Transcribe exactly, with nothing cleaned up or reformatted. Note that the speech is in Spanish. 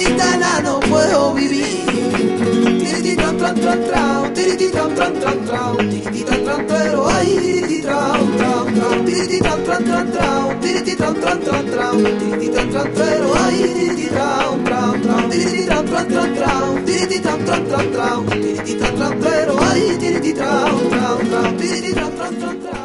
gitana no puedo vivir. Tiriti tran tran tran tran, tiriti tran tran tran tran, tiriti tran tran pero ay, tiriti tran tran tran, tiriti tran tran tran tran, tiriti tran tran tran tran, tiriti tran tran pero ay, tiriti tran tran tran, tiriti tran tran tran tran, tiriti tran tran tran tran, tiriti tran tran pero ay, tiriti tran tran tran, tiriti tran tran tran tran.